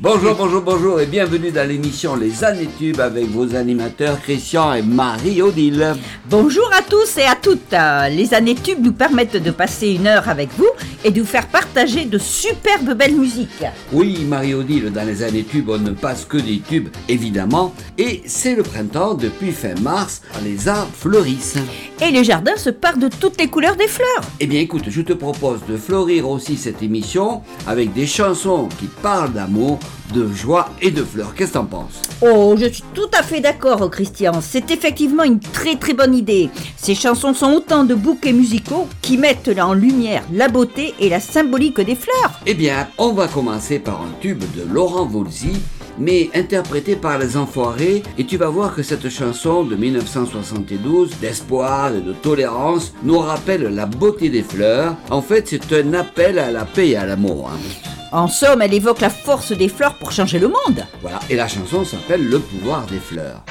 Bonjour et bienvenue dans l'émission Les Années Tubes avec vos animateurs Christian et Marie-Odile. Bonjour à tous et à toutes. Les Années Tubes nous permettent de passer une heure avec vous et de vous faire partager de superbes belles musiques. Oui, Marie-Odile, dans Les Années Tubes, on ne passe que des tubes, évidemment. Et c'est le printemps, depuis fin mars, les arbres fleurissent. Et les jardins se parent de toutes les couleurs des fleurs. Eh bien écoute, je te propose de fleurir aussi cette émission avec des chansons qui parlent d'amour, de joie et de fleurs. Qu'est-ce que t'en penses ? Oh, je suis tout à fait d'accord, Christian. C'est effectivement une très très bonne idée. Ces chansons sont autant de bouquets musicaux qui mettent en lumière la beauté et la symbolique des fleurs. Eh bien, on va commencer par un tube de Laurent Voulzy, mais interprété par les Enfoirés, et tu vas voir que cette chanson de 1972, d'espoir et de tolérance, nous rappelle la beauté des fleurs. En fait, c'est un appel à la paix et à l'amour. En somme, elle évoque la force des fleurs pour changer le monde. Voilà, et la chanson s'appelle Le pouvoir des fleurs.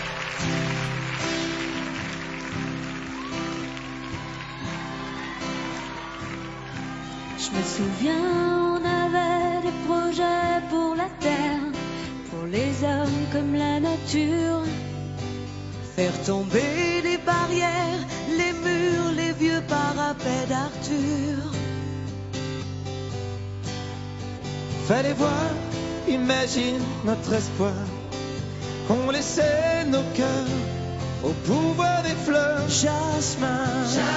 Je me souviens, on avait des projets pour la terre, pour les hommes comme la nature. Faire tomber les barrières, les murs, les vieux parapets d'Arthur. Fallait voir, imagine notre espoir. On laissait nos cœurs au pouvoir des fleurs. Jasmin,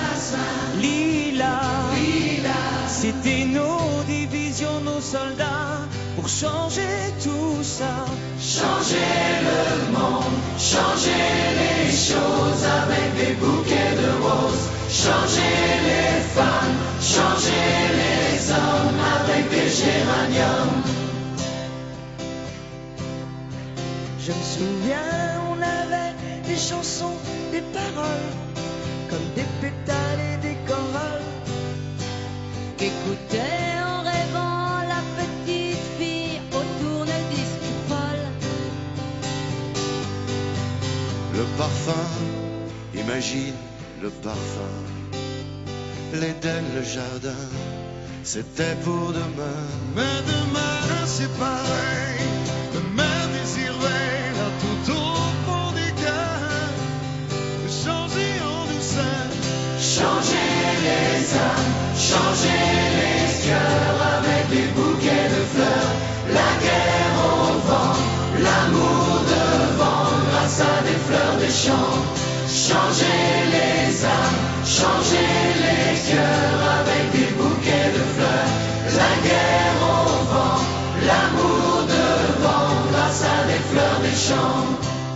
lilas, c'était nos divisions, nos soldats, pour changer tout ça. Changer le monde, changer les choses avec des bouquets de roses. Changer les femmes, changer les hommes avec des géraniums. je me souviens, on avait des chansons, des paroles, comme des pétales et des corolles, Qu'écoutait en rêvant la petite fille au tourne-disque folle. Le parfum, imagine le parfum. L'Éden, le jardin, c'était pour demain. Mais demain c'est pareil, le même désir veille là tout au fond des cœurs, de changer en douceur. Changer les âmes, changer les cœurs avec des bouquets de fleurs. La guerre au vent, l'amour devant, grâce à des fleurs des champs. Changer les âmes, changer les cœurs avec des bouquets de fleurs. La guerre au vent, l'amour devant, grâce à des fleurs des champs.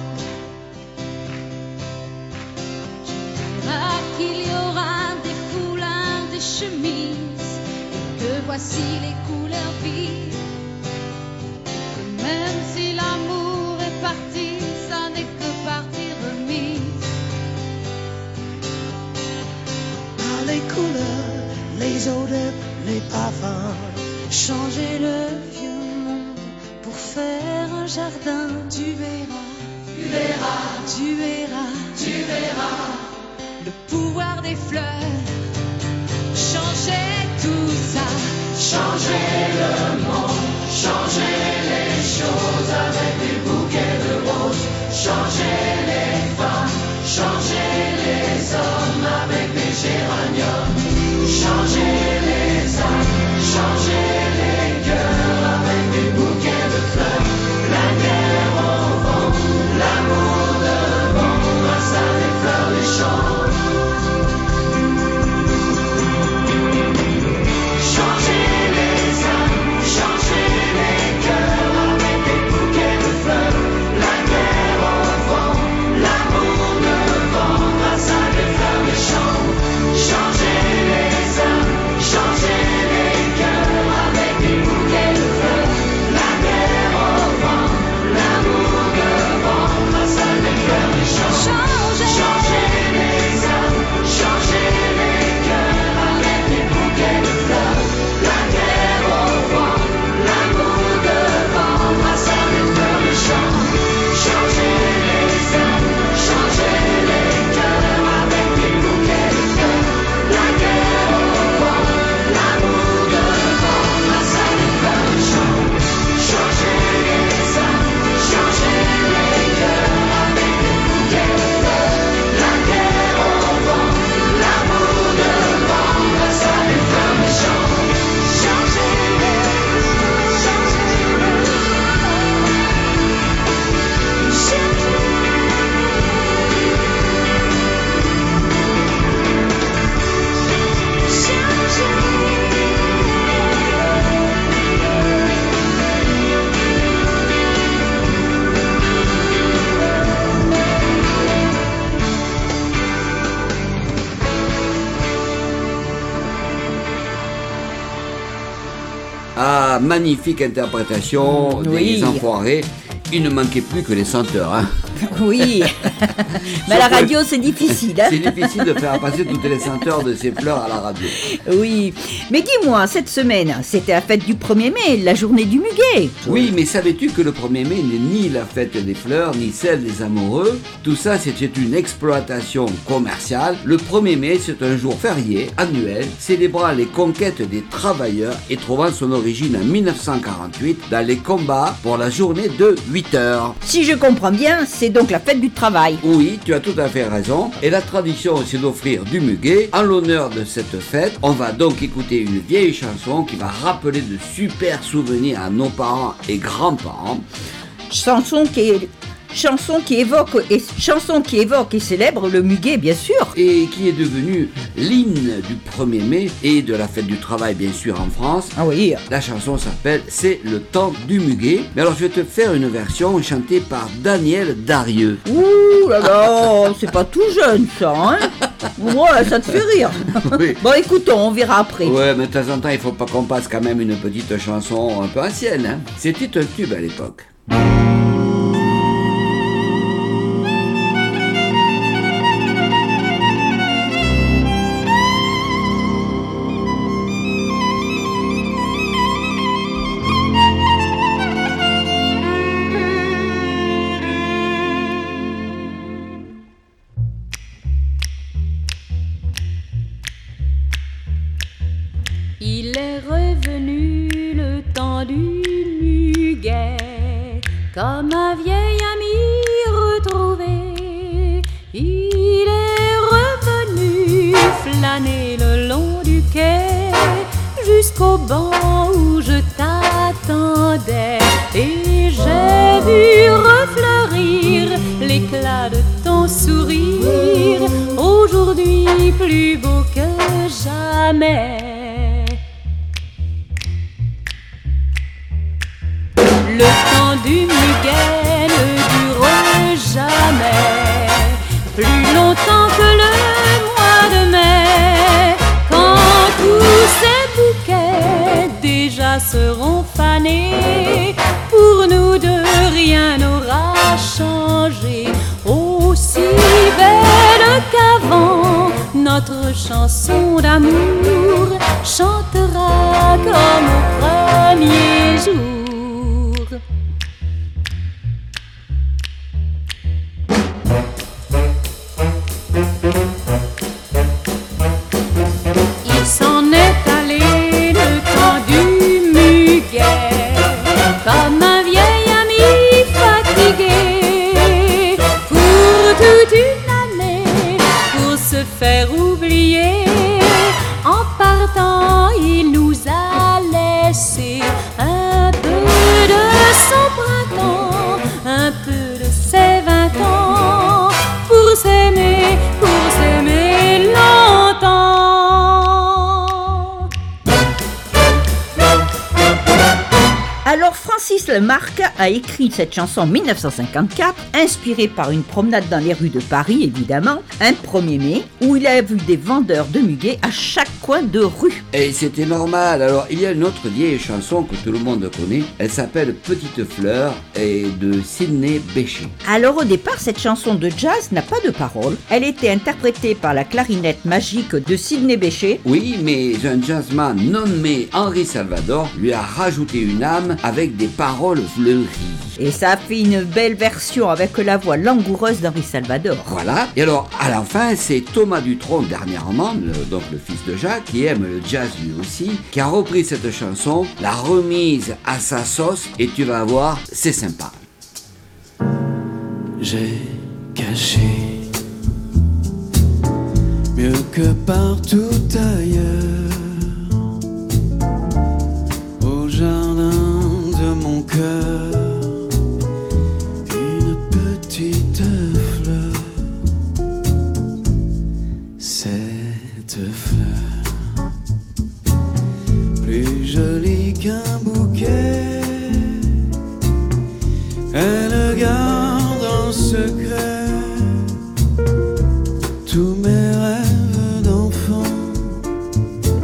Qu'il y aura des foulards, des chemises, et que voici les couleurs vives. Que même si l'amour est parti, ça n'est que partie remise. par les couleurs, les odeurs, les parfums. Changer le vieux monde pour faire un jardin. Tu verras, Tu verras, tu verras, tu verras. le pouvoir des fleurs. Changer tout ça. Changer le monde, changer les choses avec des bouquets de roses. Changer les femmes, changer les hommes avec des géraniums. Changer les âmes, changer les cœurs avec des bouquets de fleurs. La guerre au vent, l'amour devant, grâce à des fleurs des champs. Changer les Ah, magnifique interprétation Oui. des Enfoirés. Il ne manquait plus que les chanteurs. Hein. Oui. Mais à la radio, c'est difficile. Hein. C'est difficile de faire passer toutes les chanteurs de ces fleurs à la radio. Oui. Mais dis-moi, cette semaine, c'était la fête du 1er mai, la journée du muguet. Oui, mais savais-tu que le 1er mai n'est ni la fête des fleurs, ni celle des amoureux? Tout ça, c'était une exploitation commerciale. Le 1er mai, c'est un jour férié, annuel, célébrant les conquêtes des travailleurs et trouvant son origine en 1948 dans les combats pour la journée de 8 heures. Si je comprends bien, c'est donc la fête du travail. Oui, tu as tout à fait raison. Et la tradition, c'est d'offrir du muguet. En l'honneur de cette fête, on va donc écouter une vieille chanson qui va rappeler de super souvenirs à nos parents et grands-parents. Chanson qui évoque et célèbre le muguet, bien sûr. Et qui est devenu l'hymne du 1er mai et de la fête du travail, bien sûr, en France. Ah oui. La chanson s'appelle « C'est le temps du muguet ». Mais alors, je vais te faire une version chantée par Daniel Darieux. Ouh là là, c'est pas tout jeune ça, hein. Ouais, ça te fait rire. Oui. Bon, écoutons, on verra après. Ouais, mais de temps en temps, il faut pas qu'on passe quand même une petite chanson un peu ancienne. Hein. C'était un tube à l'époque. Il est revenu le temps du muguet, comme un vieil ami retrouvé. Il est revenu flâner le long du quai, jusqu'au banc où je t'attendais. Et j'ai vu refleurir l'éclat de ton sourire, aujourd'hui plus beau que jamais. Le temps du muguet ne dure jamais, plus longtemps que le mois de mai, quand tous ces bouquets déjà seront fanés. Pour nous deux, rien n'aura changé, aussi belle qu'avant. Notre chanson d'amour chantera comme au premier jour. Il s'en est allé le temps du muguet, comme un vieil ami fatigué, pour toute une année, pour se faire oublier. En partant, il nous a laissé un peu de son printemps, un peu de ses 20 ans, pour s'aimer longtemps. Alors Francis Lemarque a écrit cette chanson en 1954, inspirée par une promenade dans les rues de Paris, évidemment, un 1er mai, où il a vu des vendeurs de muguet à chaque coin de rue. Et c'était normal. Alors, il y a une autre vieille chanson que tout le monde connaît. Elle s'appelle Petite Fleur et de Sidney Bechet. Alors au départ, cette chanson de jazz n'a pas de paroles. Elle était interprétée par la clarinette magique de Sidney Bechet. Oui, mais un jazzman nommé Henri Salvador lui a rajouté une âme avec des paroles fleuries. Et ça a fait une belle version avec la voix langoureuse d'Henri Salvador. Voilà. Et alors, à la fin, c'est Thomas Dutronc, dernièrement, donc le fils de Jacques, qui aime le jazz lui aussi, qui a repris cette chanson, l'a remise à sa sauce, et tu vas voir, c'est sympa. J'ai caché mieux que partout ailleurs au jardin de mon cœur une petite fleur, cette fleur plus jolie qu'un bouquet, elle garde en secret tous mes rêves d'enfant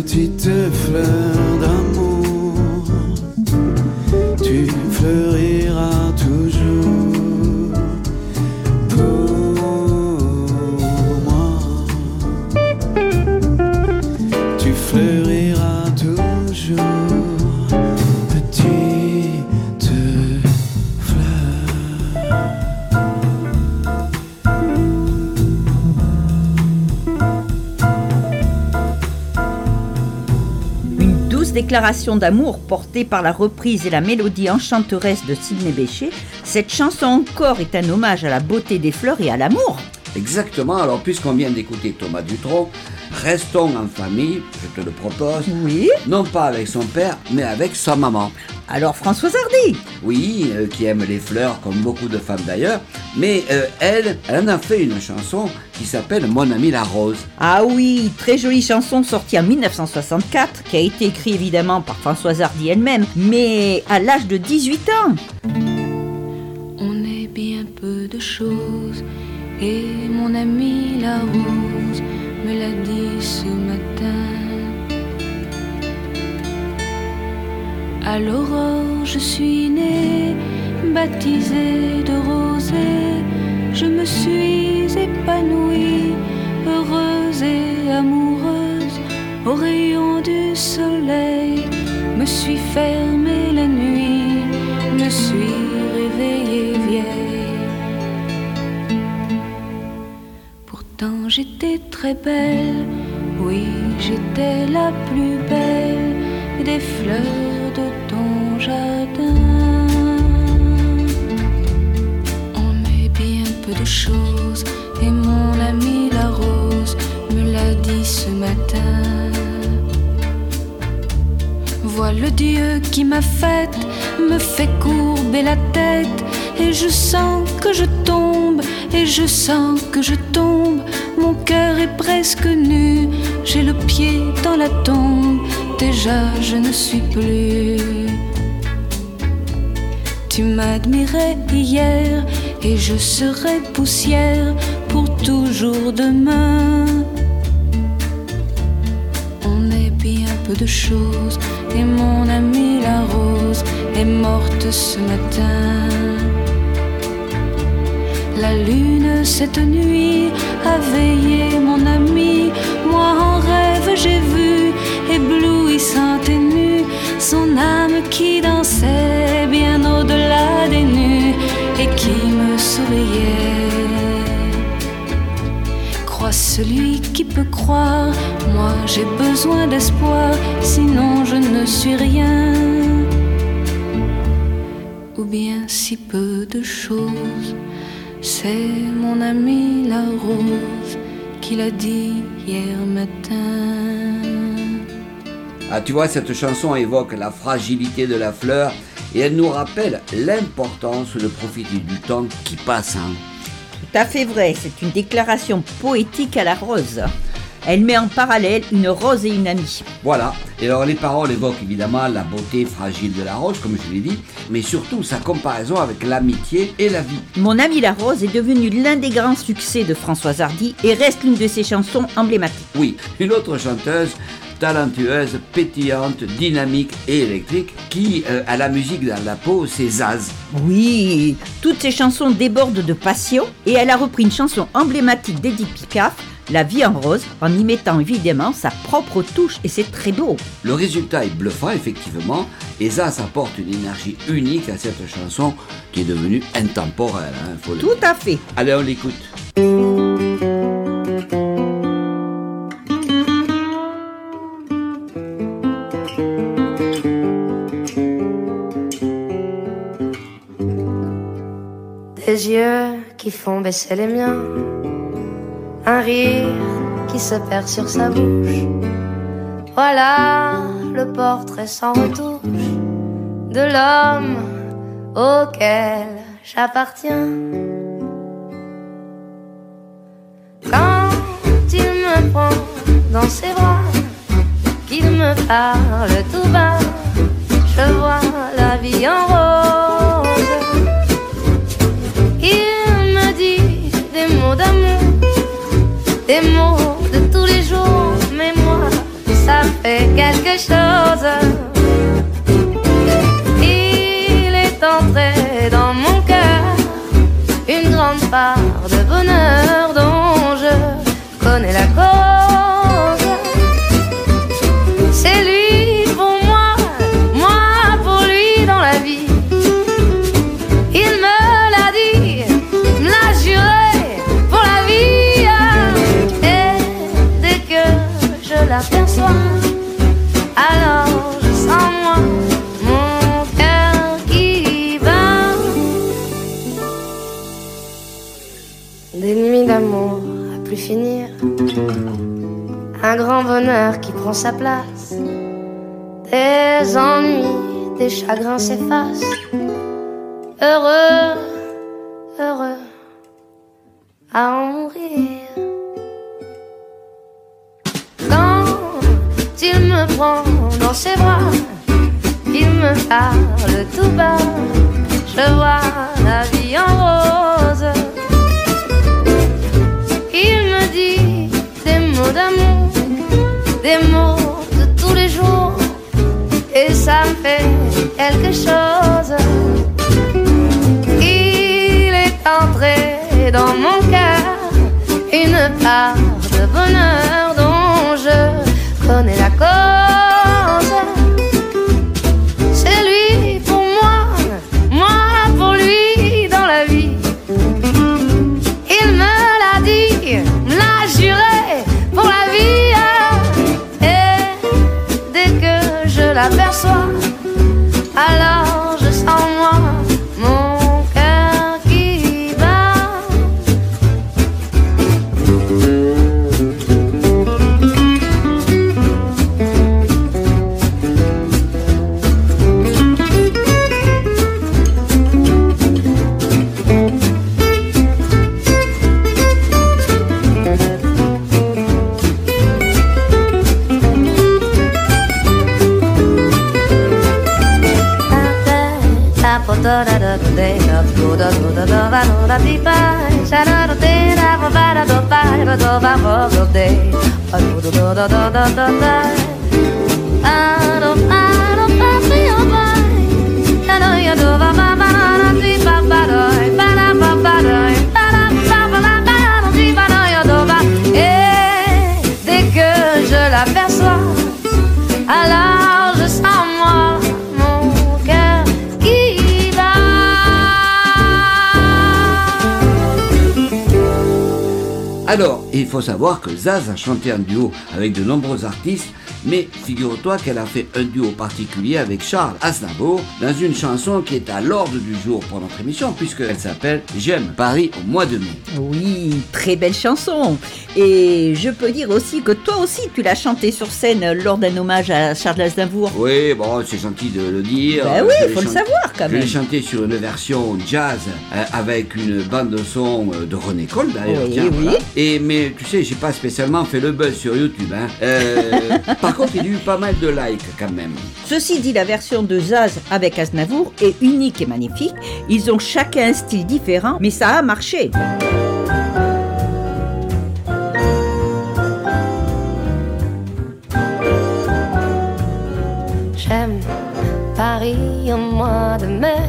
petite fleur d'amour, tu fleuriras toujours pour moi. Tu fleuriras toujours, petite fleur. Une douce déclaration d'amour portée par la reprise et la mélodie enchanteresse de Sidney Bechet, cette chanson encore est un hommage à la beauté des fleurs et à l'amour. Exactement, alors puisqu'on vient d'écouter Thomas Dutronc, restons en famille, je te le propose, Oui. non pas avec son père, mais avec sa maman. Alors Françoise Hardy. Oui, qui aime les fleurs, comme beaucoup de femmes d'ailleurs, mais elle en a fait une chanson qui s'appelle Mon ami la rose. Ah oui, très jolie chanson sortie en 1964, qui a été écrite évidemment par Françoise Hardy elle-même, mais à l'âge de 18 ans. On est bien peu de choses, et mon ami la rose me l'a dit ce matin. À l'aurore je suis née, baptisée de rosée, je me suis épanouie, heureuse et amoureuse, au rayon du soleil, me suis fermée la nuit, me suis réveillée vieille. Pourtant j'étais très belle, oui j'étais la plus belle des fleurs de ton jardin. On est bien peu de choses, et mon ami la rose me l'a dit ce matin. Vois le Dieu qui m'a faite, me fait courber la tête, et je sens que je tombe, et je sens que je tombe. Mon cœur est presque nu, j'ai le pied dans la tombe, déjà je ne suis plus. Tu m'admirais hier, et je serai poussière pour toujours demain. On est bien peu de choses, et mon amie la rose est morte ce matin. La lune cette nuit a veillé mon ami, moi en rêve j'ai vu, éblouissante et nue, son âme qui dansait bien au-delà des nues et qui me souriait. Crois celui qui peut croire, moi j'ai besoin d'espoir, sinon je ne suis rien, ou bien si peu de choses. C'est mon ami la rose qui l'a dit hier matin. Ah, tu vois, cette chanson évoque la fragilité de la fleur et elle nous rappelle l'importance de profiter du temps qui passe. Tout à fait vrai, c'est une déclaration poétique à la rose. Elle met en parallèle une rose et une amie. Voilà, et alors les paroles évoquent évidemment la beauté fragile de la rose, comme je l'ai dit, mais surtout sa comparaison avec l'amitié et la vie. Mon ami la rose est devenu l'un des grands succès de Françoise Hardy et reste l'une de ses chansons emblématiques. Oui, une autre chanteuse talentueuse, pétillante, dynamique et électrique qui a la musique dans la peau, c'est Zaz. Oui, toutes ses chansons débordent de passion et elle a repris une chanson emblématique d'Edith Piaf, La vie en rose, en y mettant évidemment sa propre touche et c'est très beau. Le résultat est bluffant effectivement et Zaz apporte une énergie unique à cette chanson qui est devenue intemporelle. Faut le Tout dire. à fait. Allez, on l'écoute. Des yeux qui font baisser les miens, un rire qui se perd sur sa bouche. Voilà le portrait sans retouche de l'homme auquel j'appartiens. Quand il me prend dans ses bras, qu'il me parle tout bas, je vois la vie en rose. Il me dit des mots d'amour, des mots de tous les jours, mais moi, ça me fait quelque chose. Il est entré dans mon cœur une grande part de bonheur dont je connais la cause. C'est lui pour moi, moi pour lui dans la vie. Il me l'a dit, me l'a juré pour la vie. Et dès que je l'aperçois, alors je sens moi mon cœur qui bat. Des nuits d'amour à plus finir, un grand bonheur qui prend sa place. Des ennuis, des chagrins s'effacent. Heureux, heureux à en mourir. Quand il me prend dans ses bras, il me parle tout bas, je vois la vie en rose. Il me dit des mots d'amour, des mots de tous les jours, et ça me fait quelque chose. Il est entré dans mon cœur une part de bonheur dont je connais la cause. C'est lui pour moi, moi pour lui dans la vie. Il me l'a dit, me l'a juré pour la vie. Et dès que je l'aperçois, alors je sens moi mon cœur qui bat. Et dès que je l'aperçois, alors je sens moi mon cœur qui bat. Alors, il faut savoir que Zaz a chanté en duo avec de nombreux artistes, mais figure-toi qu'elle a fait un duo particulier avec Charles Aznavour dans une chanson qui est à l'ordre du jour pour notre émission, puisqu'elle s'appelle « J'aime Paris au mois de mai ». Oui, très belle chanson. Et je peux dire aussi que toi aussi tu l'as chantée sur scène lors d'un hommage à Charles Aznavour. Oui, bon, c'est gentil de le dire. Ben oui, il faut le savoir quand Je même. l'ai chanté sur une version jazz avec une bande de son de René Cole d'ailleurs. Oui, tiens, oui. voilà. Mais tu sais, j'ai pas spécialement fait le buzz sur YouTube. Par contre, il y a eu pas mal de likes quand même. Ceci dit, la version de Zaz avec Aznavour est unique et magnifique. Ils ont chacun un style différent, mais ça a marché. J'aime Paris au mois de mai,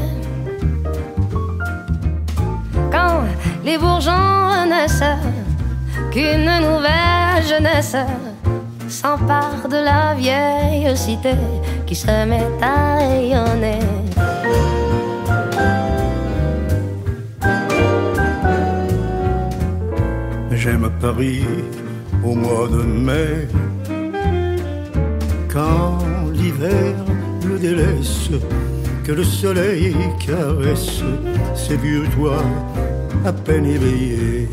quand les bourgeons renaissent, qu'une nouvelle jeunesse s'empare de la vieille cité qui se met à rayonner. J'aime Paris au mois de mai, quand l'hiver le délaisse, que le soleil caresse ses vieux toits à peine éveillés.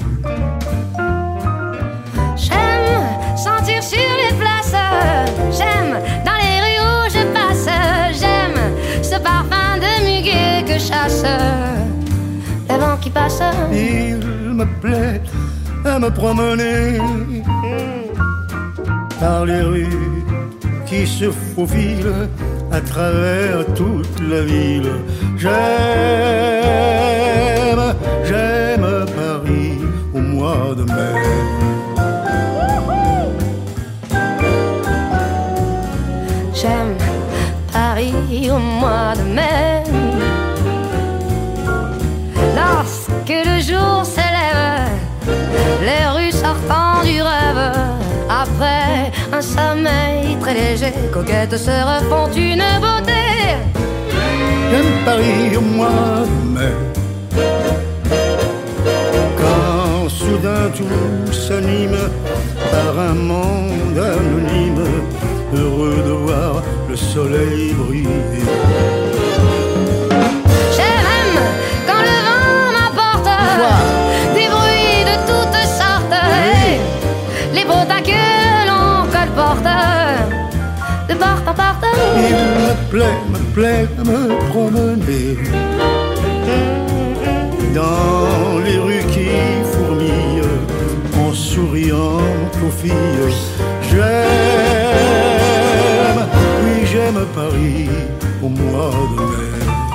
J'aime sentir sur les places, j'aime dans les rues où je passe, j'aime ce parfum de muguet que chasse le vent qui passe. Il me plaît à me promener par les rues qui se faufilent à travers toute la ville. J'aime Paris au mois de mai. J'aime Paris au mois de mai. Lorsque le jour s'élève, les rues sortant du rêve, après un sommeil très léger, coquettes se refont une beauté. J'aime Paris au mois de mai, quand soudain tout s'anime par un monde anonyme, heureux de voir le soleil briller. J'aime quand le vent m'apporte des bruits de toutes sortes, et les bottins que l'on colporte de porte en porte. Il me plaît de me promener dans les rues qui fourmillent en souriant aux filles. J'aime Paris au mois de mai.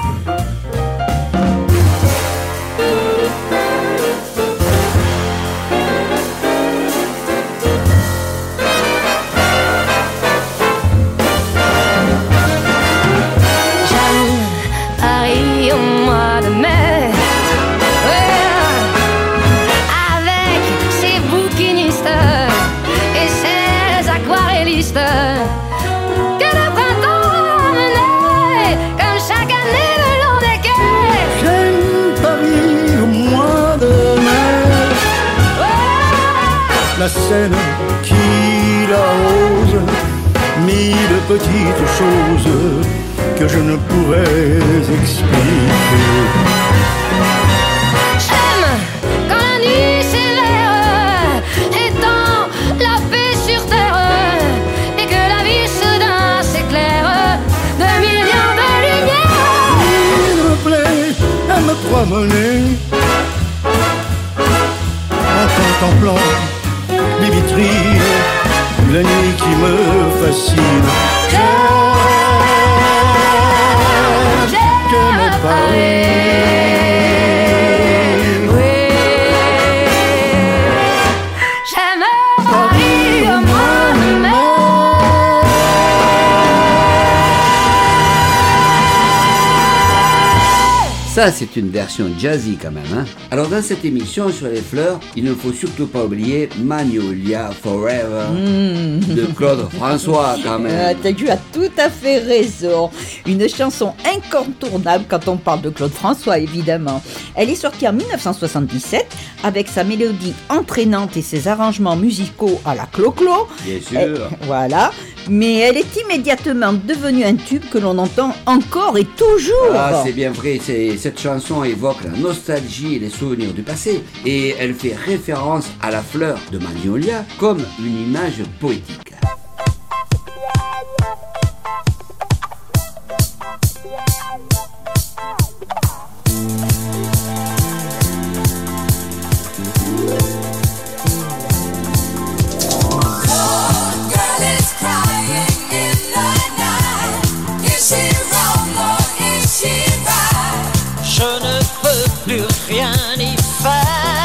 La Seine qui l'arrose, mille petites choses que je ne pourrais expliquer. J'aime quand la nuit s'éveille, étend la paix sur terre, et que la vie soudain s'éclaire de millions de lumières. Il me plaît à me promener en contemplant les vitrines, la nuit qui me fascine. J'aime Paris. Oui, j'aime Paris au mois de mai. Ça, c'est une version jazzy quand même, hein. Alors dans cette émission sur les fleurs, il ne faut surtout pas oublier Magnolia Forever de Claude François quand même. Tu as tout à fait raison. Une chanson incontournable quand on parle de Claude François, évidemment. Elle est sortie en 1977 avec sa mélodie entraînante et ses arrangements musicaux à la Clo-Clo. Bien sûr. Voilà. Mais elle est immédiatement devenue un tube que l'on entend encore et toujours. Ah, c'est bien vrai. Cette chanson évoque la nostalgie et les souvenirs du passé. Et elle fait référence à la fleur de Magnolia comme une image poétique. Je ne peux plus rien y faire.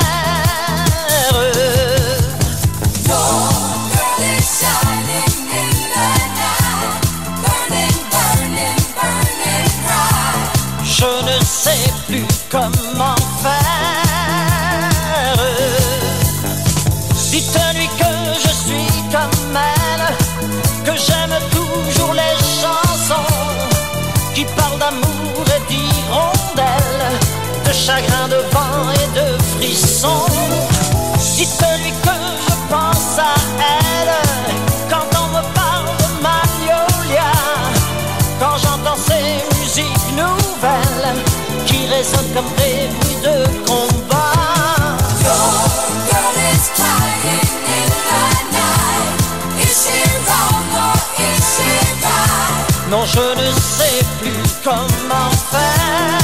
Your girl is shining in the night, burning, burning, burning bright. Je ne sais plus comment faire. Dites-lui que je suis comme elle, que j'aime toujours les chansons qui parlent d'amour et d'hirondelles, de chagrin, de vent et de frissons. Dites-lui que je pense à elle quand on me parle de Magnolia, quand j'entends ces musiques nouvelles qui résonnent comme des bruits de combat. Your girl is crying in the night. Is she wrong or is she right? Non, je ne sais plus comment faire.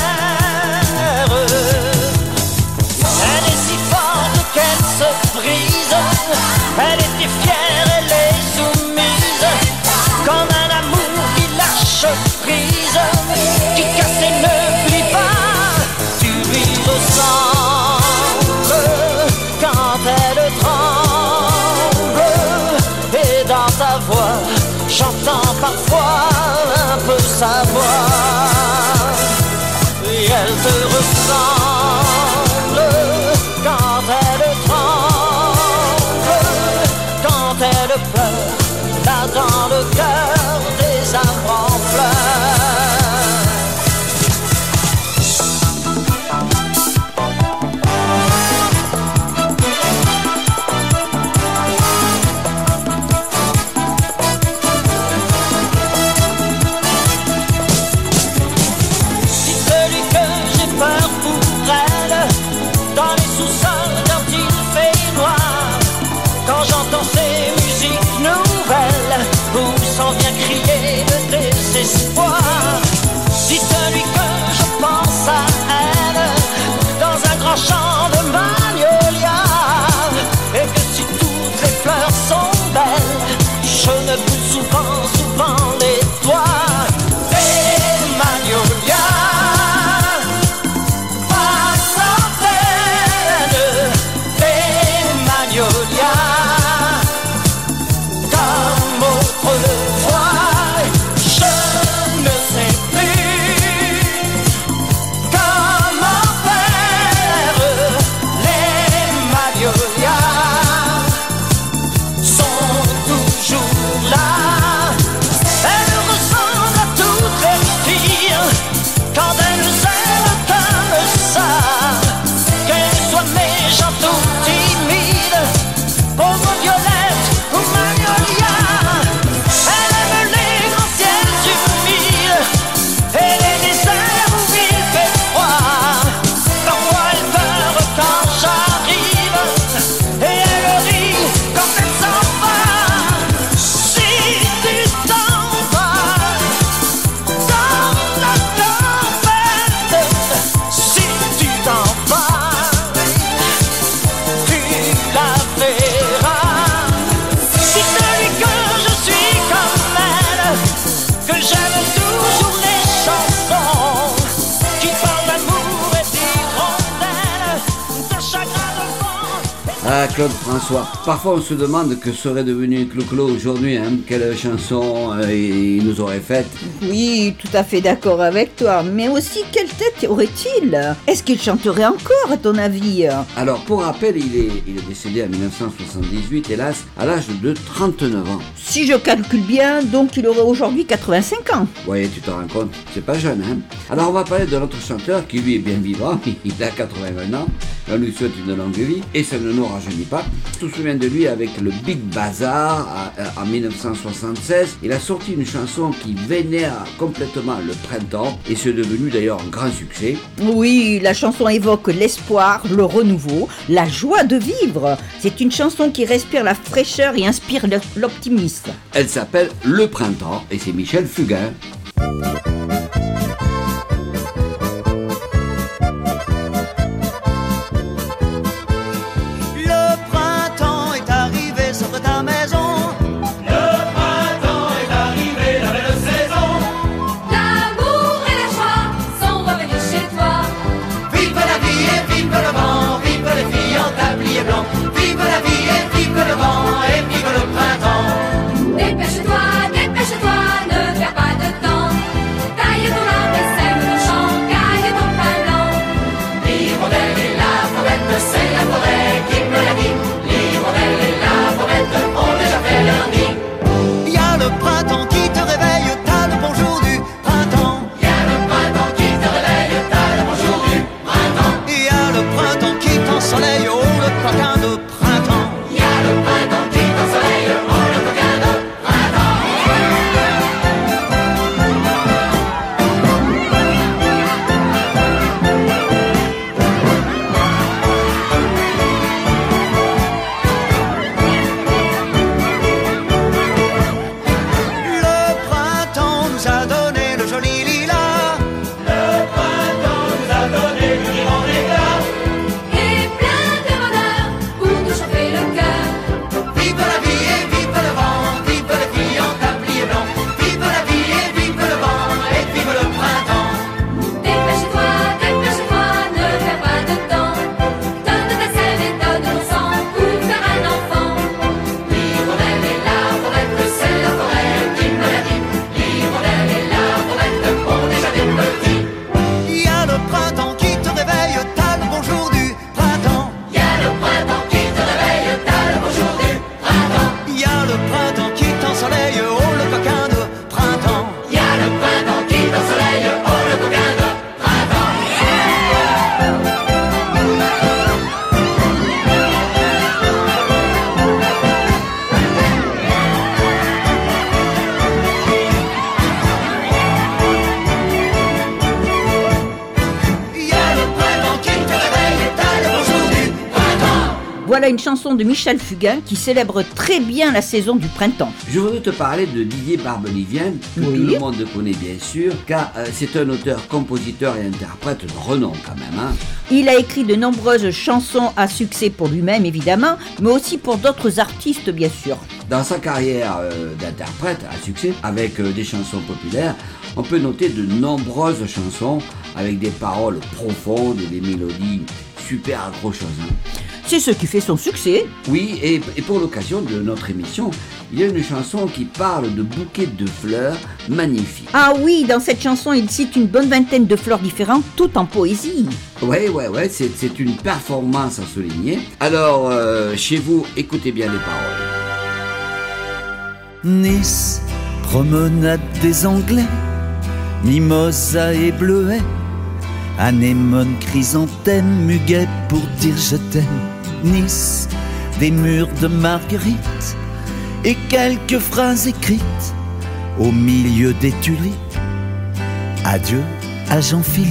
Elle est si forte qu'elle se brise. Elle était fière, elle est soumise, comme un amour qui lâche prise, qui casse et ne plie pas. Tu lui ressembles quand elle tremble, et dans ta voix j'entends parfois crier de désespoir. Dites-lui que je pense à elle dans un grand champ de magnolia, et que si toutes les fleurs sont belles, je ne bouge souvent les doigts. Des magnolias par centaines, des magnolias comme autrefois. Je ne sais plus comment faire. Les magnolias sont toujours là. Elles ressemblent à toutes les filles quand elles aiment comme ça. Qu'elles soient méchantes ou timides, pauvres violettes ou magnolias, elles aiment les grands ciels humides et les déserts où il fait froid. Parfois elles pleurent quand j'arrive et elles rient quand elles s'en vont. Si tu t'en vas dans la tempête, si tu t'en vas, tu la verras. Dites-lui que je suis comme elle, que j'aime toujours les chansons qui parlent d'amour et d'hirondelles, de chagrin, de vent. Ah, Claude François. Parfois, on se demande que serait devenu Clo-Clo aujourd'hui, hein. Quelle chanson il nous aurait faite. Oui, tout à fait d'accord avec toi. Mais aussi, quelle tête aurait-il? Est-ce qu'il chanterait encore, à ton avis? Alors, pour rappel, il est décédé en 1978, hélas, à l'âge de 39 ans. Si je calcule bien, donc il aurait aujourd'hui 85 ans. Ouais, tu te rends compte, c'est pas jeune, hein. Alors, on va parler de notre chanteur qui, lui, est bien vivant. Il a 81 ans. On lui souhaite une longue vie et ça ne nous rajeunit pas. Je me souviens de lui avec le Big Bazar en 1976. Il a sorti une chanson qui vénère complètement le printemps et c'est devenu d'ailleurs un grand succès. Oui, la chanson évoque l'espoir, le renouveau, la joie de vivre. C'est une chanson qui respire la fraîcheur et inspire l'optimisme. Elle s'appelle Le Printemps et c'est Michel Fugain. Le printemps est arrivé sur ta maison. Le printemps est arrivé, la belle saison. L'amour et la joie sont revenus chez toi. Vive la vie et vive le vent, vive les filles en tablier blanc. Vive la vie et vive le vent et vive le printemps. Dépêche-toi, dépêche-toi, ne perds pas de temps. Voilà une chanson de Michel Fugain qui célèbre très bien la saison du printemps. Je voudrais te parler de Didier Barbelivien, que Oui. tout le monde connaît bien sûr, car c'est un auteur, compositeur et interprète de renom quand même. Hein. Il a écrit de nombreuses chansons à succès pour lui-même évidemment, mais aussi pour d'autres artistes bien sûr. Dans sa carrière d'interprète à succès, avec des chansons populaires, on peut noter de nombreuses chansons avec des paroles profondes et des mélodies super accrocheuses. Hein. C'est ce qui fait son succès. Oui, et pour l'occasion de notre émission, il y a une chanson qui parle de bouquets de fleurs magnifiques. Ah oui, dans cette chanson, il cite une bonne vingtaine de fleurs différentes, toutes en poésie. Ouais, c'est une performance à souligner. Alors, chez vous, écoutez bien les paroles. Nice, promenade des Anglais, mimosa et bleuet, anémone, chrysanthème, muguet pour dire je t'aime. Nice, des murs de marguerite et quelques phrases écrites au milieu des tulipes. Adieu à Jean-Philippe.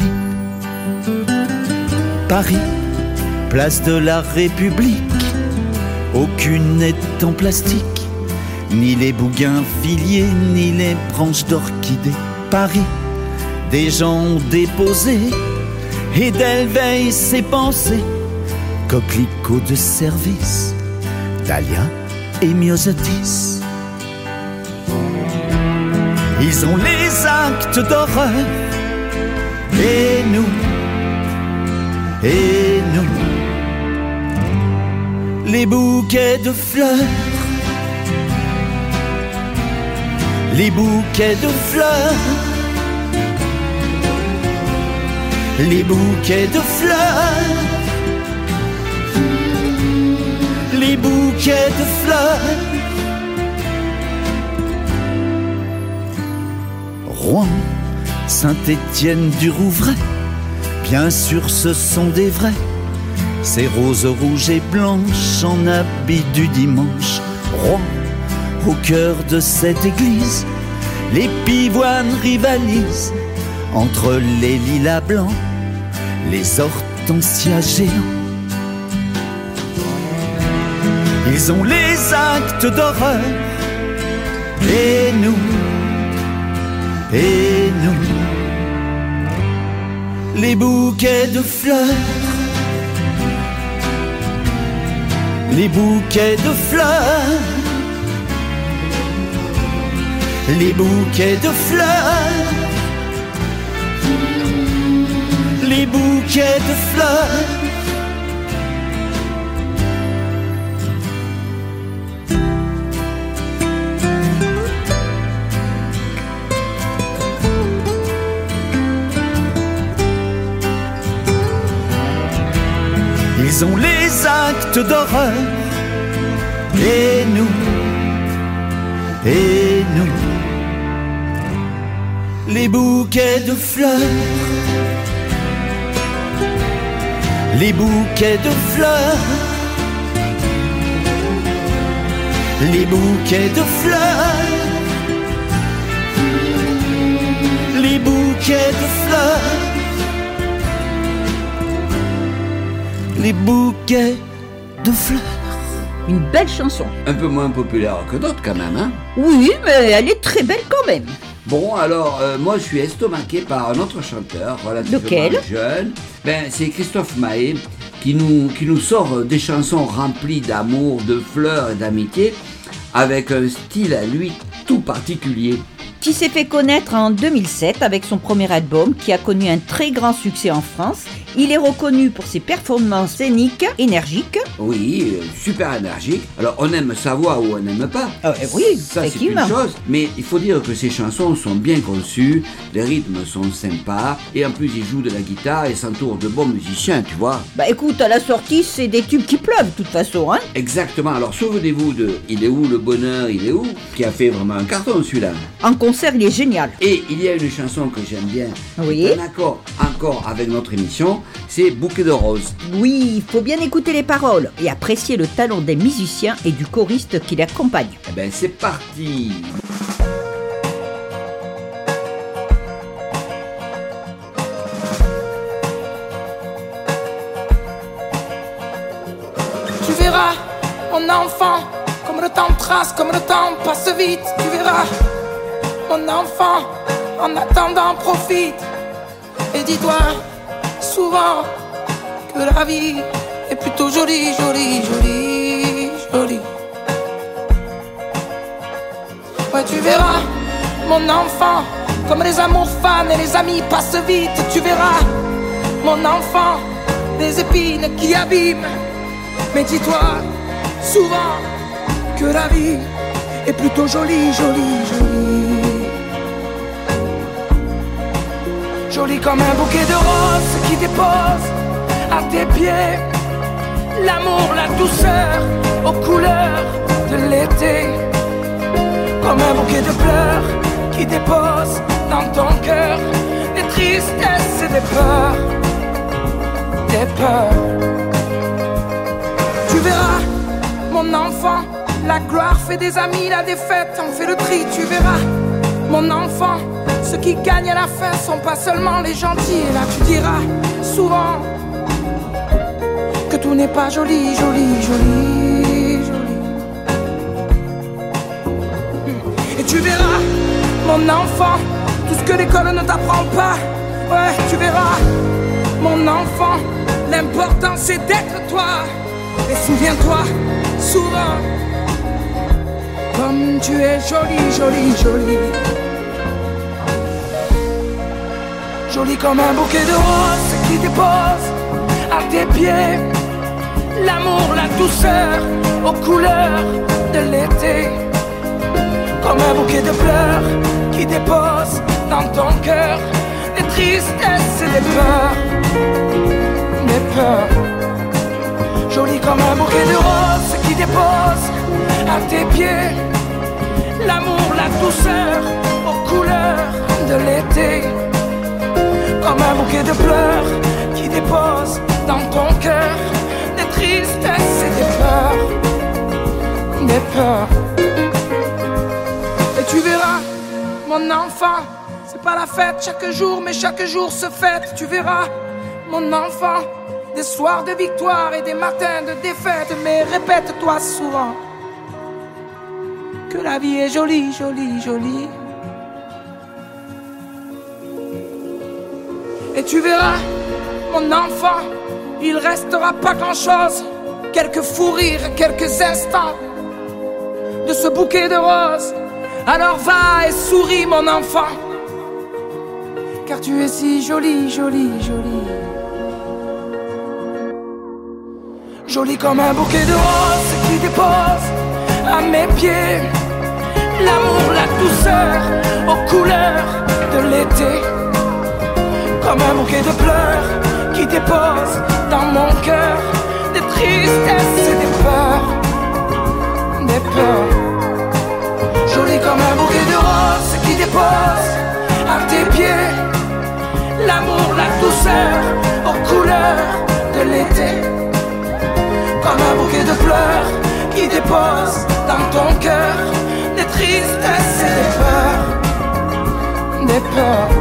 Paris, place de la République, aucune n'est en plastique, ni les bougainvilliers, ni les branches d'orchidées. Paris, des gens ont déposé, et d'elle veille ses pensées, coquelicots de service, dahlia et myosotis. Ils ont les actes d'horreur, et nous, les bouquets de fleurs, les bouquets de fleurs, les bouquets de fleurs, les bouquets de fleurs. Rouen, Saint-Étienne du Rouvray, bien sûr ce sont des vrais, ces roses rouges et blanches en habit du dimanche. Rouen, au cœur de cette église, les pivoines rivalisent entre les lilas blancs, les hortensias géants. Ils ont les actes d'horreur, et nous, les bouquets de fleurs, les bouquets de fleurs, les bouquets de fleurs, les bouquets de fleurs. Ils ont les actes d'horreur, et nous, les bouquets de fleurs, les bouquets de fleurs, les bouquets de fleurs, les bouquets de fleurs. Les bouquets de fleurs. Une belle chanson. Un peu moins populaire que d'autres quand même, hein. Oui, mais elle est très belle quand même. Bon, alors, moi je suis estomaqué par un autre chanteur relativement Lequel ? jeune. C'est Christophe Maé qui nous sort des chansons remplies d'amour, de fleurs et d'amitié avec un style à lui tout particulier. Qui s'est fait connaître en 2007 avec son premier album qui a connu un très grand succès en France. Il est reconnu pour ses performances scéniques énergiques. Oui, super énergique. Alors on aime sa voix ou on n'aime pas. Oui, ça c'est une effectivement. chose. Mais il faut dire que ses chansons sont bien conçues, les rythmes sont sympas, et en plus il joue de la guitare et s'entoure de bons musiciens, tu vois. Écoute, à la sortie, c'est des tubes qui pleuvent de toute façon, hein. Exactement. Alors souvenez-vous de Il est où le bonheur, il est où, qui a fait vraiment un carton celui-là. En concert, il est génial. Et il y a une chanson que j'aime bien, Oui. en accord encore avec notre émission, c'est Bouquet de roses. Oui, il faut bien écouter les paroles et apprécier le talent des musiciens et du choriste qui l'accompagne. C'est parti. Tu verras Mon enfant, comme le temps trace, comme le temps passe vite, tu verras. Mon enfant, en attendant profite. Et dis-toi souvent que la vie est plutôt jolie, jolie, jolie, jolie. Ouais, tu verras, mon enfant, comme les amours fans et les amis passent vite, tu verras, mon enfant, des épines qui abîment. Mais dis-toi souvent que la vie est plutôt jolie, jolie, jolie. Jolie comme un bouquet de roses qui dépose à tes pieds l'amour, la douceur aux couleurs de l'été. Comme un bouquet de fleurs qui dépose dans ton cœur des tristesses et des peurs, des peurs. Tu verras, mon enfant, la gloire fait des amis, la défaite en fait le tri. Tu verras, mon enfant, ceux qui gagnent à la fin sont pas seulement les gentils. Et là tu diras souvent que tout n'est pas joli, joli, joli, joli. Et tu verras, mon enfant, tout ce que l'école ne t'apprend pas. Ouais, tu verras, mon enfant, l'important c'est d'être toi. Et souviens-toi souvent comme tu es jolie, jolie, jolie. Jolie comme un bouquet de roses qui dépose à tes pieds l'amour, la douceur aux couleurs de l'été. Comme un bouquet de fleurs qui dépose dans ton cœur des tristesses et des peurs, des peurs. Jolie comme un bouquet de roses qui dépose à tes pieds l'amour, la douceur aux couleurs de l'été. Comme un bouquet de fleurs qui dépose dans ton cœur des tristesses et des peurs, des peurs. Et tu verras, mon enfant, c'est pas la fête chaque jour, mais chaque jour se fête. Tu verras, mon enfant, des soirs de victoire et des matins de défaite. Mais répète-toi souvent que la vie est jolie, jolie, jolie. Et tu verras, mon enfant, il restera pas grand-chose, quelques fous rires, quelques instants de ce bouquet de roses. Alors va et souris, mon enfant, car tu es si jolie, jolie, jolie. Jolie comme un bouquet de roses qui dépose à mes pieds l'amour, la douceur aux couleurs de l'été. Comme un bouquet de fleurs qui dépose dans mon cœur des tristesses et des peurs, des peurs. Jolie comme un bouquet de roses qui dépose à tes pieds l'amour, la douceur aux couleurs de l'été. Comme un bouquet de fleurs qui dépose dans ton cœur des tristesses et des peurs, des peurs.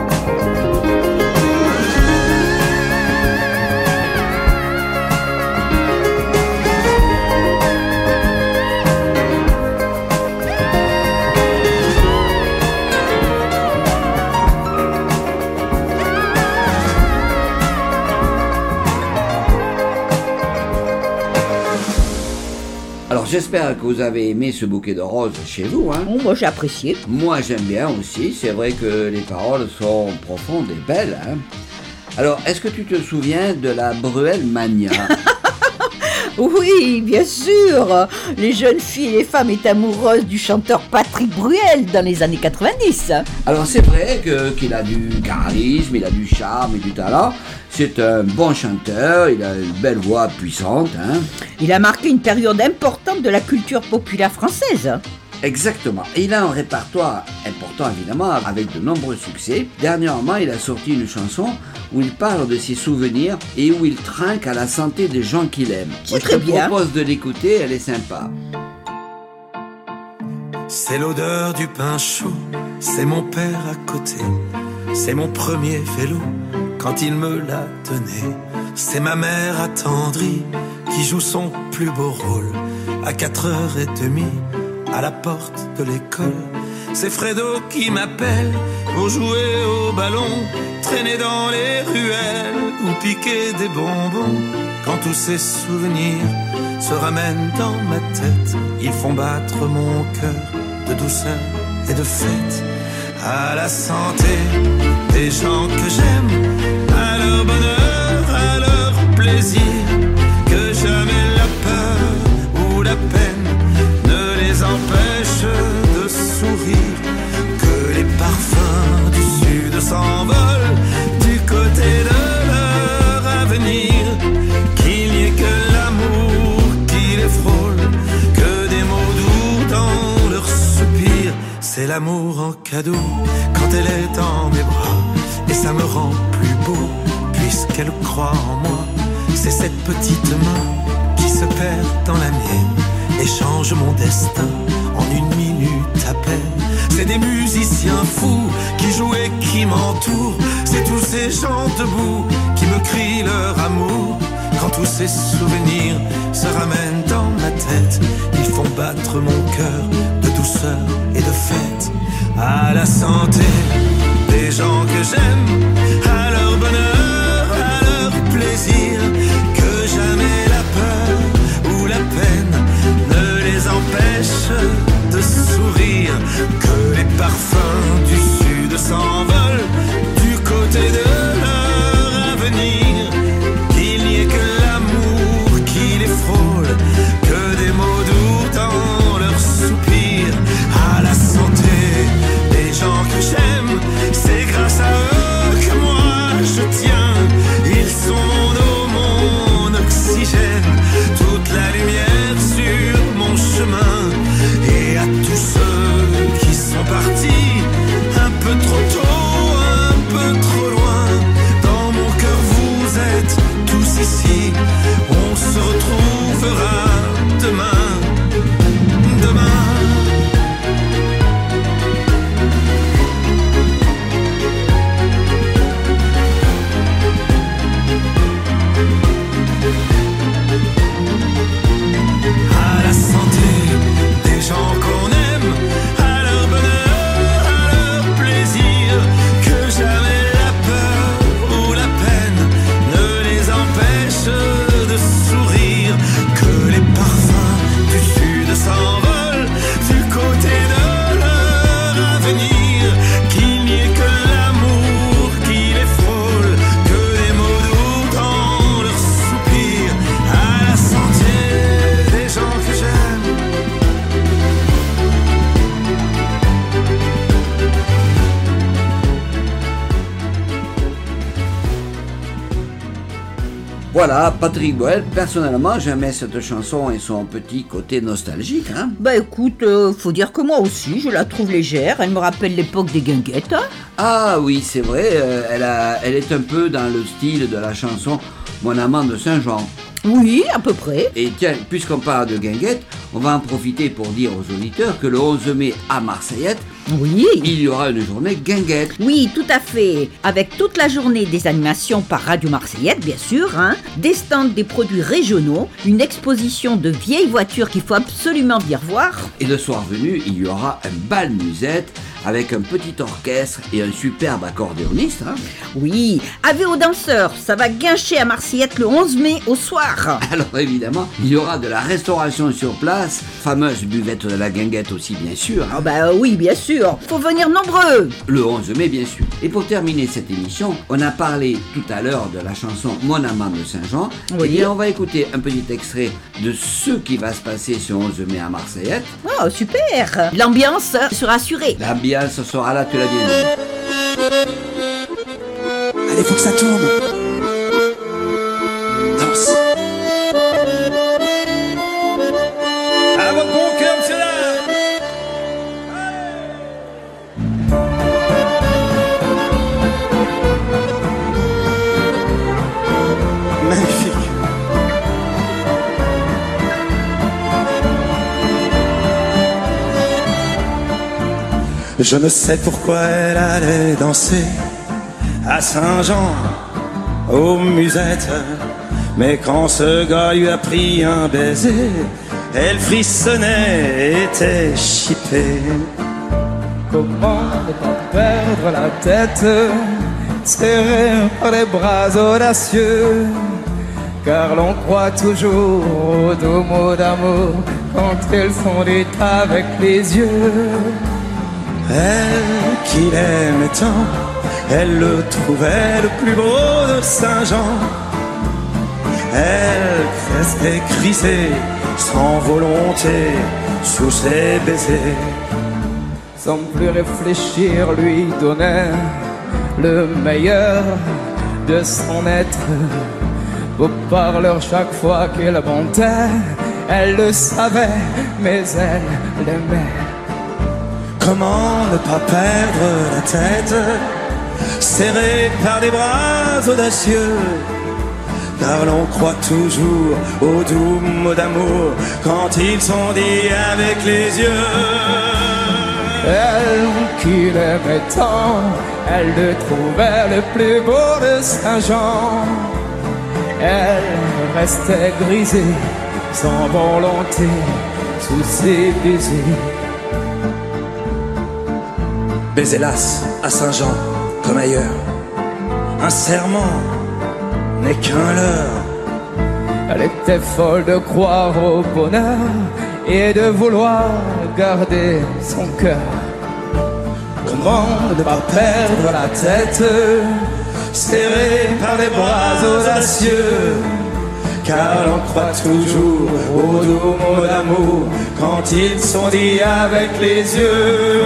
Alors j'espère que vous avez aimé ce bouquet de roses chez vous. Hein. Oh, moi j'ai apprécié. Moi j'aime bien aussi, c'est vrai que les paroles sont profondes et belles. Hein. Alors est-ce que tu te souviens de la Bruel Mania? Oui, bien sûr. Les jeunes filles et les femmes étaient amoureuses du chanteur Patrick Bruel dans les années 90. Alors c'est vrai qu'il a du charisme, il a du charme et du talent. C'est un bon chanteur, il a une belle voix puissante. Hein. Il a marqué une période importante de la culture populaire française. Exactement. Et il a un répertoire important évidemment, avec de nombreux succès. Dernièrement, il a sorti une chanson où il parle de ses souvenirs et où il trinque à la santé des gens qu'il aime. C'est très bien. Je te propose de l'écouter, elle est sympa. C'est l'odeur du pain chaud, c'est mon père à côté, c'est mon premier vélo quand il me l'a donné. C'est ma mère attendrie qui joue son plus beau rôle à 4h30 à la porte de l'école. C'est Fredo qui m'appelle pour jouer au ballon, traîner dans les ruelles ou piquer des bonbons. Quand tous ces souvenirs se ramènent dans ma tête, ils font battre mon cœur de douceur et de fête. À la santé des gens que j'aime, à leur bonheur, à leur plaisir, que jamais la peur ou la peine ne les empêche de sourire, que les parfums du sud s'envolent du côté de leur avenir, qu'il n'y ait que l'amour qui les frôle, que des mots doux dans leurs soupirs. C'est l'amour en cadeau quand elle est dans mes bras, et ça me rend plus beau puisqu'elle croit en moi. C'est cette petite main qui se perd dans la mienne et change mon destin en une minute à peine. C'est des musiciens fous qui jouent et qui m'entourent. C'est tous ces gens debout qui me crient leur amour. Quand tous ces souvenirs se ramènent dans ma tête, ils font battre mon cœur de douceur et de fête. À la santé des gens que j'aime, à leur bonheur, à leur plaisir, que jamais la peur ou la peine ne les empêche de sourire, que les parfums du sud s'envolent du côté de leur avenir, qu'il n'y ait que l'amour qui les frôle, que des mots doux dans leurs soupirs. À la santé des gens que j'aime, c'est grâce à eux que moi je tiens. Ils sont mon eau, mon oxygène, toute la lumière sur mon chemin. Et à tous ceux qui sont partis un peu trop tôt, un peu trop loin, dans mon cœur vous êtes tous ici. On se retrouvera demain, demain. À la santé des gens qu'on aime, à leur bonheur, à leur plaisir, que jamais la peur ou la peine ne les empêche de sourire, que les parfums du sud s'envolent du côté de leur avenir, qu'il n'y ait que l'amour qui les frôle, que des mots doux dans leurs soupirs. À la santé des gens que j'aime. Voilà, Patrick Bruel, personnellement, j'aimais cette chanson et son petit côté nostalgique. Hein. Bah écoute, faut dire que moi aussi, je la trouve légère. Elle me rappelle l'époque des guinguettes. Ah oui, c'est vrai, elle est un peu dans le style de la chanson Mon amant de Saint-Jean. Oui, à peu près. Et tiens, puisqu'on parle de guinguettes, on va en profiter pour dire aux auditeurs que le 11 mai à Marseillette, oui, il y aura une journée guinguette. Oui, tout à fait. Avec toute la journée des animations par Radio Marseillette, bien sûr, hein, des stands des produits régionaux, une exposition de vieilles voitures qu'il faut absolument venir voir. Et le soir venu, il y aura un bal musette avec un petit orchestre et un superbe accordéoniste. Hein. Oui, avis aux danseurs, ça va guincher à Marseillette le 11 mai au soir. Alors évidemment, il y aura de la restauration sur place, fameuse buvette de la guinguette aussi bien sûr. Hein. Ah bah oui, bien sûr, faut venir nombreux. Le 11 mai bien sûr. Et pour terminer cette émission, on a parlé tout à l'heure de la chanson Mon amant de Saint-Jean. Oui. Et bien on va écouter un petit extrait de ce qui va se passer ce 11 mai à Marseillette. Oh super. L'ambiance sera assurée. L'ambiance sera là, tu l'as bien dit. Allez, faut que ça tourne. Danse. À votre bon cœur, c'est là. Magnifique. Je ne sais pourquoi elle allait danser à Saint-Jean, aux musettes. Mais quand ce gars lui a pris un baiser, Elle frissonnait, était chippée. Comment ne pas perdre la tête, serré par les bras audacieux, car l'on croit toujours aux doux mots d'amour quand ils sont dits avec les yeux. Elle qui l'aimait tant, elle le trouvait le plus beau de Saint-Jean. Elle restait grisée, sans volonté, sous ses baisers. Sans plus réfléchir, lui donnait le meilleur de son être. Beau parleur chaque fois qu'il montait, elle le savait, mais elle l'aimait. Comment ne pas perdre la tête, serré par des bras audacieux, car l'on croit toujours aux doux mots d'amour quand ils sont dits avec les yeux. Elle qui l'aimait tant, elle le trouvait le plus beau de Saint-Jean. Elle restait grisée, sans volonté, sous ses baisers. Mais hélas, à Saint-Jean, comme ailleurs, un serment n'est qu'un leurre. Elle était folle de croire au bonheur et de vouloir garder son cœur. Comment ne pas perdre la tête, serré par les bras audacieux, car l'on croit toujours aux doux mots d'amour quand ils sont dits avec les yeux.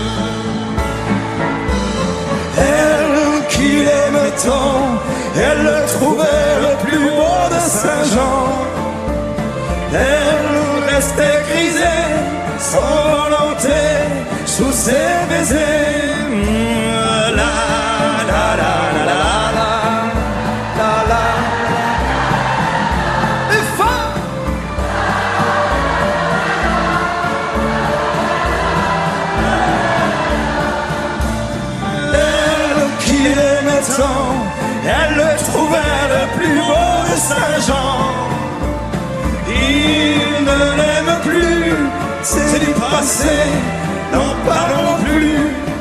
Elle qui l'aimait tant, elle le trouvait le plus beau de Saint-Jean. Elle restait grisée, sans volonté, sous ses baisers. La la la la la la la la. Et fort. Elle qui l'aimait tant, elle le trouvait le plus beau de Saint-Jean. Il ne l'aime plus, c'est du passé, n'en parlons plus.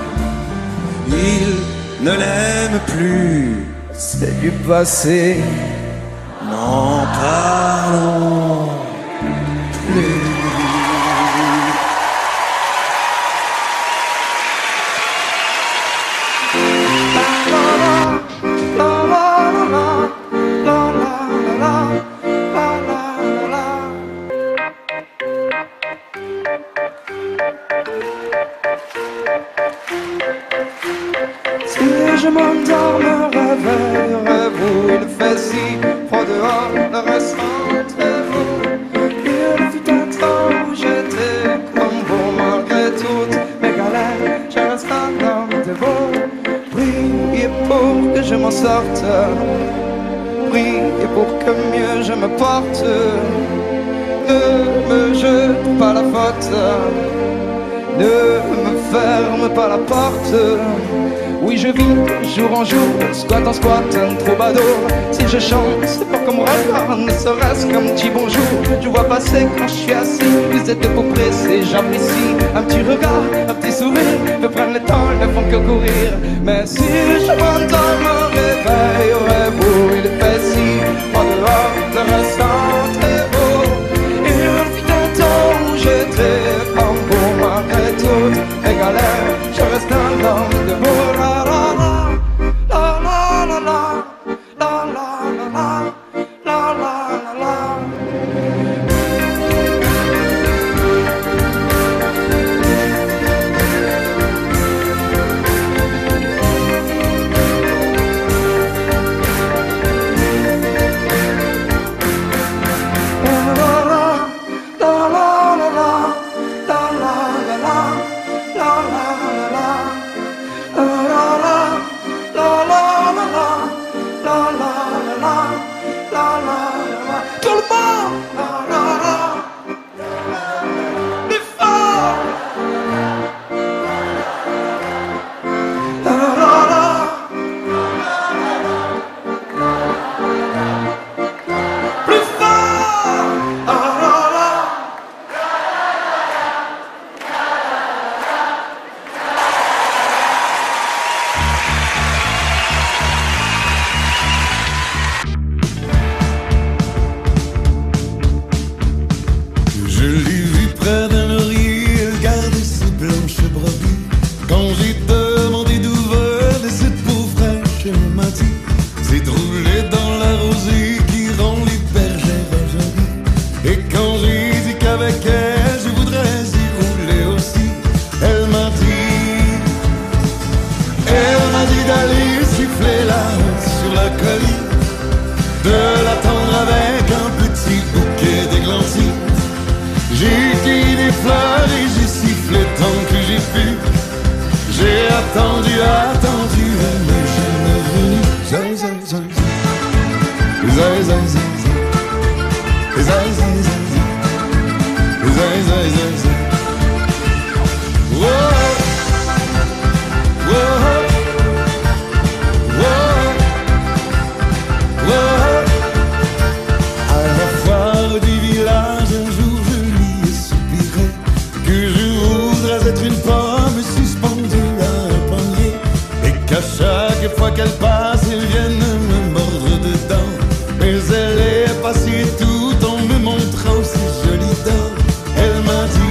Il ne l'aime plus, c'est du passé, n'en parlons plus. Je m'endors, me réveille, rêve-vous, il fait si froid dehors, le reste rentrez-vous. Il fut un temps où j'étais comme vous, malgré toutes mes galères, je reste un homme de vous. Priez pour que je m'en sorte, priez pour que mieux je me porte. Ne me jete pas la faute, ne me ferme pas la porte. Oui, je vis jour en jour, squat en squat, un troubadour. Si je chante, c'est pas comme regard, ne serait-ce qu'un petit bonjour. Je vois passer quand je suis assis, vous êtes debout pressés, j'apprécie. Un petit regard, un petit sourire, me prennent le temps, ne font que courir. Mais si je m'entends, me réveille, rêve-vous, il fait si froid dehors, le restant très beau. Il fut un temps où j'étais comme vous, malgré toutes mes galères, je reste un homme de beau. la colline, de l'attendre avec un petit bouquet d'églantis. J'ai cueilli des fleurs et j'ai sifflé tant que j'ai pu. J'ai attendu, elle n'est jamais venue. Zai, zai, zai, zai, zai, zai, zai, zai, zai, zai, zai, zai, zai. Whoa, whoa, whoa, whoa. À la foire du village, un jour je lui ai soupiré que je voudrais être une pomme suspendue à un panier, et qu'à chaque fois qu'elle passe, elle vienne me mordre dedans. Mais elle est passée tout en me montrant ses jolies dents. Elle m'a dit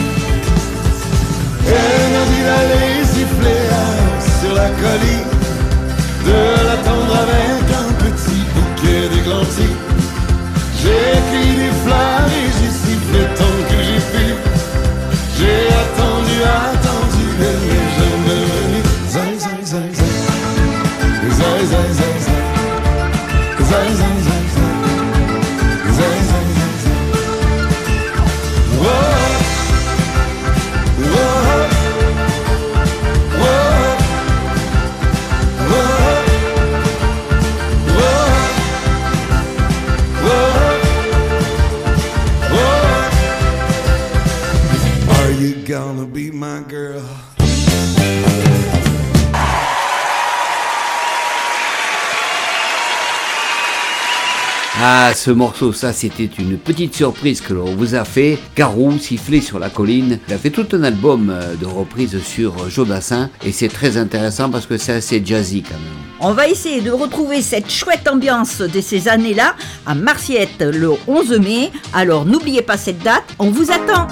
d'aller siffler sur la colline, de l'attendre avec un petit bouquet d'églantis. J'ai cueilli des fleurs et j'ai sifflé tant que j'ai pu. J'ai attendu, elle n'est jamais venue. Zai, zai, zai, zai. Zai, zai, zai, zai. Zai, zai, zai, zai. Zai, zai, zai, zai. Whoa, whoa. Gonna be my girl. Ah, ce morceau, ça c'était une petite surprise que l'on vous a fait. Garou, sifflé sur la colline. Il a fait tout un album de reprises sur Joe Dassin et c'est très intéressant parce que c'est assez jazzy quand même. On va essayer de retrouver cette chouette ambiance de ces années-là à Marciette le 11 mai. Alors n'oubliez pas cette date, on vous attend.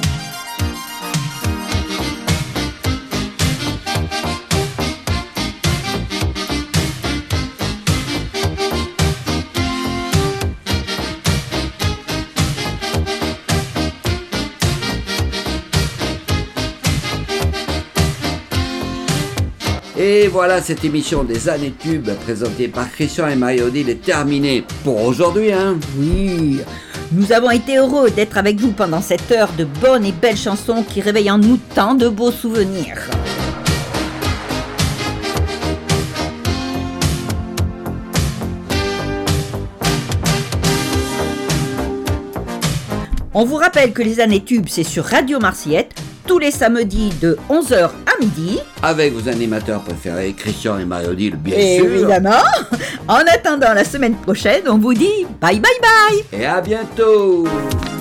Et voilà, cette émission des années tubes présentée par Christian et Marie-Odile est terminée pour aujourd'hui, hein. Oui, nous avons été heureux d'être avec vous pendant cette heure de bonnes et belles chansons qui réveillent en nous tant de beaux souvenirs. On vous rappelle que les années tubes, c'est sur Radio Marciette, tous les samedis de 11h à midi. Avec vos animateurs préférés, Christian et Marie-Odile, bien sûr. Évidemment. En attendant la semaine prochaine, on vous dit bye bye bye. Et à bientôt.